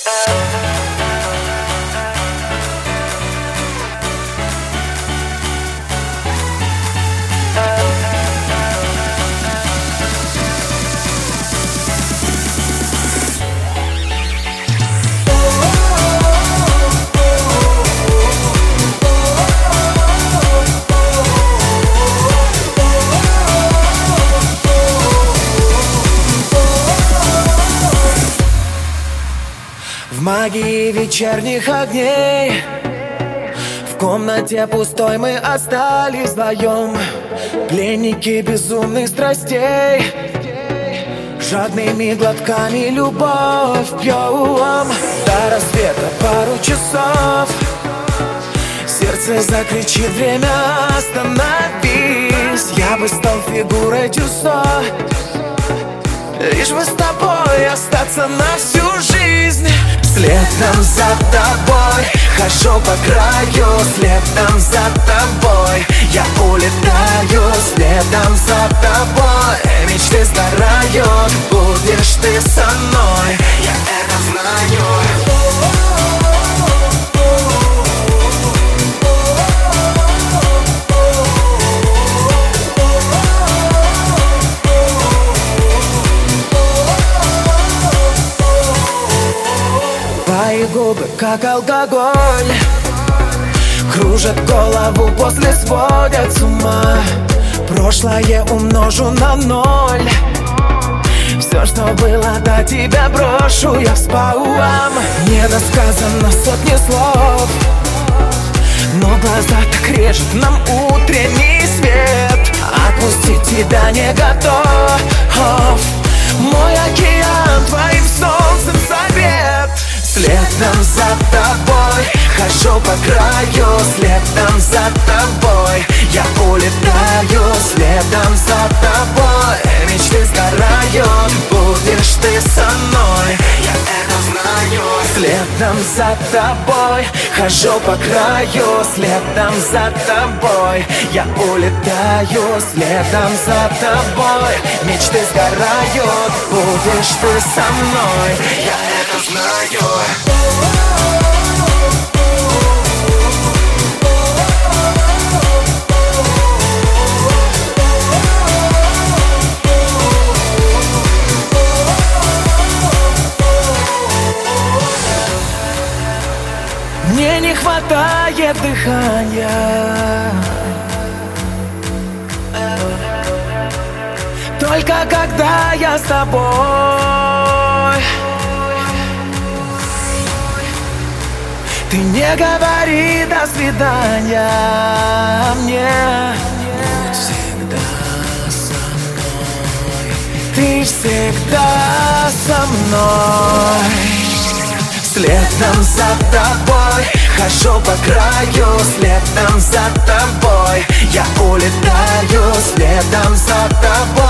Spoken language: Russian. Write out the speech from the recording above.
В магии вечерних огней, в комнате пустой мы остались вдвоем. Пленники безумных страстей, жадными глотками любовь пьем. До рассвета пару часов, сердце закричит: время остановись. Я бы стал фигурой Тюссо, лишь бы с тобой остаться на всю жизнь. Следом за тобой хожу по краю, следом за тобой я улетаю. Следом за тобой мечты сгорают, будешь ты со мной, я это знаю. Твои губы, как алкоголь, кружат голову, после сводят с ума. Прошлое умножу на 0, все, что было до тебя, брошу я вспомнам. Недосказано сотни слов, но глаза так режет нам утренний свет. Отпустить тебя не готов, мой океан твоим солнцем согрет. Следом за тобой хожу по краю, следом за тобой я улетаю. Следом за тобой мечты сгорают, будешь ты со мной, я это знаю. Следом за тобой хожу по краю, следом за тобой я улетаю. Следом за тобой мечты сгорают, будешь ты со мной, я это знаю. Мне не хватает дыхания, только когда я с тобой. Ты не говори до свидания мне. Будь всегда со мной, ты всегда со мной. Следом за тобой хожу по краю, следом за тобой я улетаю. Следом за тобой